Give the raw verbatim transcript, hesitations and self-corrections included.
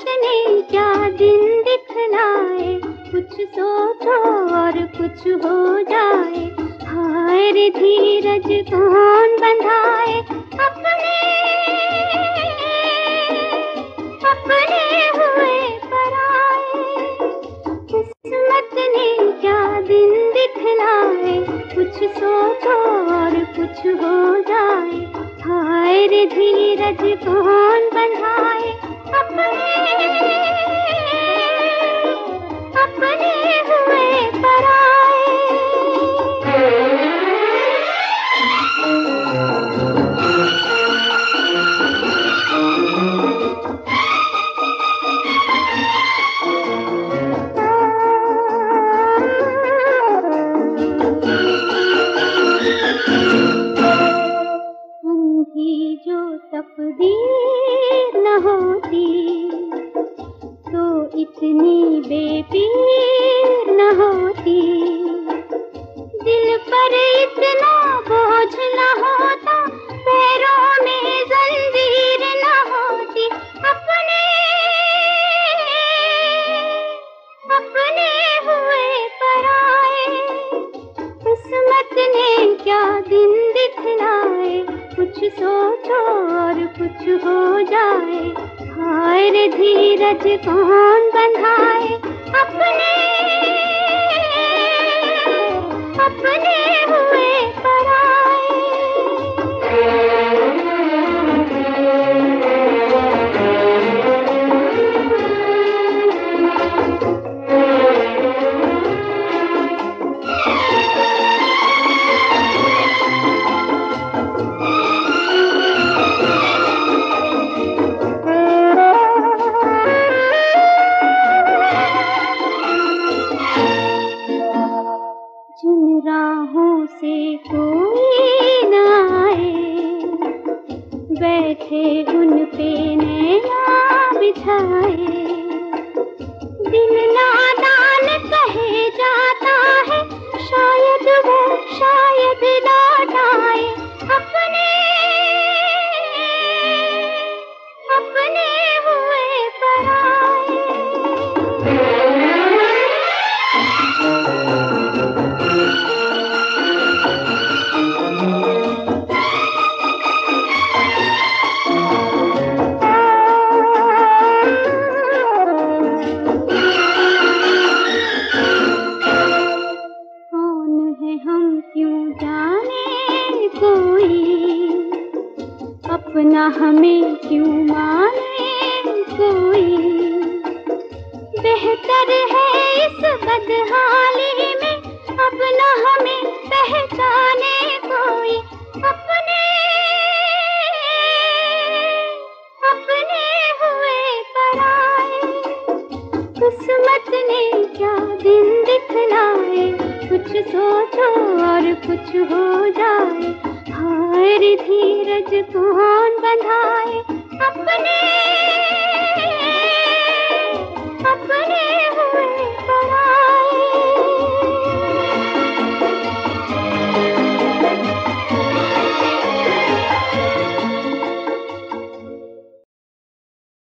ने क्या दिन दिखलाए, कुछ सोचो और कुछ हो जाए। हाय रे धीरज कौन बंधाए, अपने अपने हुए पराए। किस्मत ने क्या दिन दिखलाए, कुछ सोचो और कुछ हो जाए। हाय रे धीरज कौन बंधाए, अपने अपने हुए पराए। अंधी जो तकदीर न होती तो इतनी बेपीर न होती। दिल पर इतना बोझ न होता, पैरों में जंजीर न होती। अपने अपने हुए पराए। किस्मत ने क्या दिन दिखलाए, कुछ सोचो और कुछ हो जाए। हाय रे धीरज कौन बंधाए, अपने अपने हुए पराए। जिन राहों से कोई न आए, बैठे उन पे नैया बिछाए। दिल नादान कहे जाता है, शायद वो शायद लौट आए। अपने अपने हुए पराए। कौन है हम क्यों जाने कोई, अपना हमें क्यों माने कोई। बेहतर है इस बदहाली में, अब न हमें पहचाने कोई। अपने अपने हुए पराए। किस्मत ने क्या दिन दिखलाए, कुछ सोचो और कुछ हो जाए। हाय रे धीरज कौन बंधाए, अपने